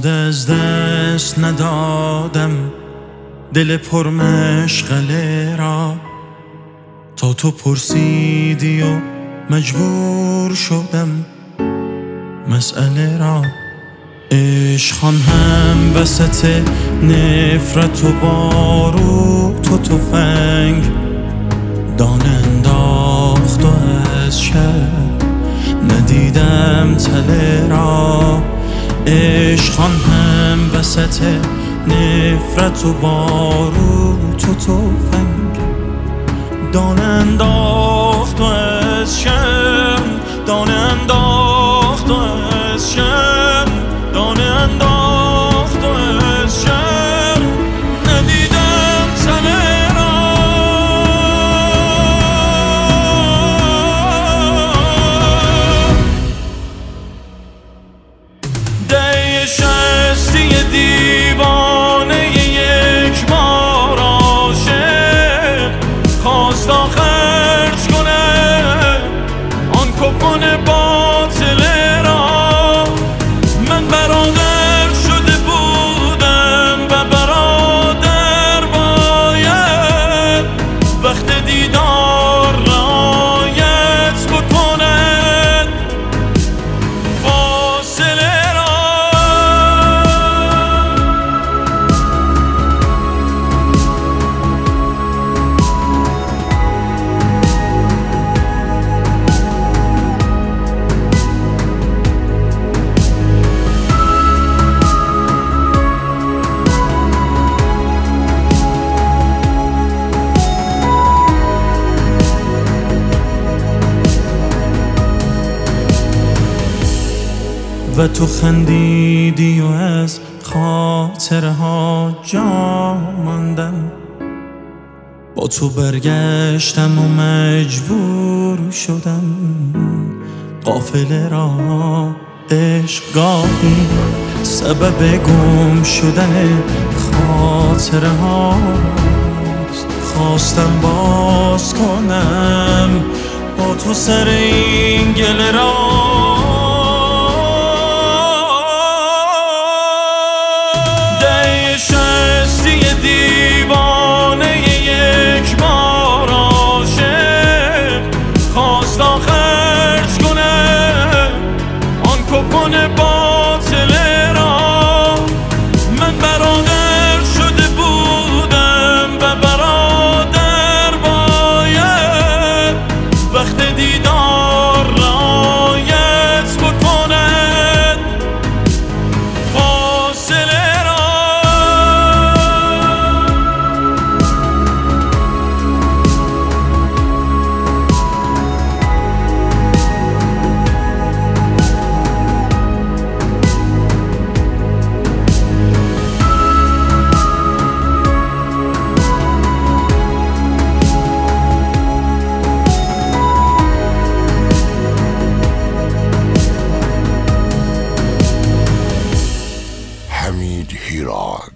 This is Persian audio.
زود از دست ندادم دل پرمشغله را، تا تو پرسیدی و مجبور شدم مسئله را. عشقان هم وسط نفرت و باروت و تفنگ دانه انداخت و از شب ندیدم تله را. عشقان هم وسط نفرت و باروت و تفنگ دانه انداخت و از شب، دانه انداخت و از شب، دانه انداخت و از شب ندیدم تله را. ده شستی دیوانه یک بار عاشق خواست خرج کنه آن کپون باطله را. من برادر شده بودم و برادر باید وقت دیدار رعایت بکند فاصله را. و تو خندیدی و از خاطره ها جا ماندم، با تو برگشتم و مجبور شدم قافله را. عشق گاهی سبب گم شدن خاطره هاست، خواستم باز کنم با تو سر این گله را. دیوانه یک بار عاشق خواست خرج کنه آن کپون باطله را. من برادر شده بودم و برادر باید وقت دیدار رعایت بکند فاصله را. حمید هیراد.